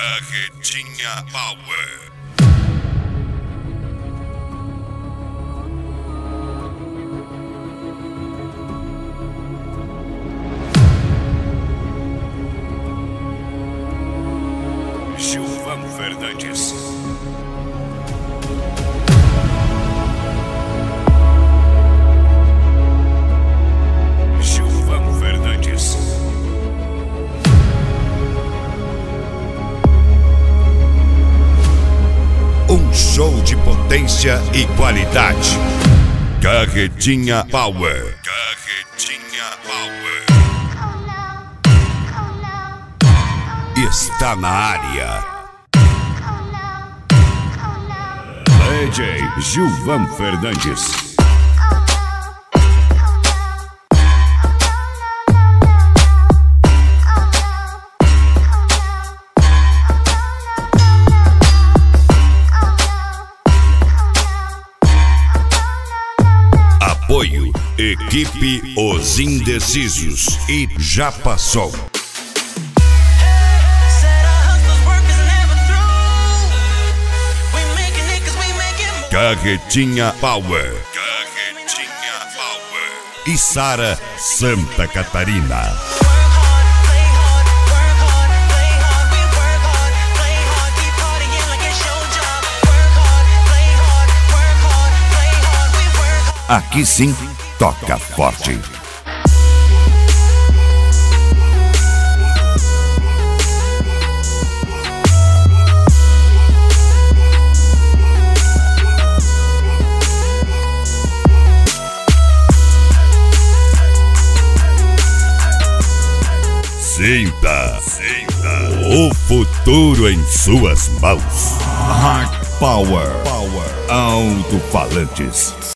Carretinha Power. Gilvan Fernandes. Gilvan Fernandes. Um show de potência e qualidade. Carretinha Power. Carretinha Power. Está na área. DJ Gilvan Fernandes. Apoio Equipe Os Indecisos e Já Passou. Carretinha Power. Carretinha Power. E Sara, Santa Catarina. Aqui sim, toca forte. Sinta o futuro em suas mãos. Hard Power. Alto-falantes.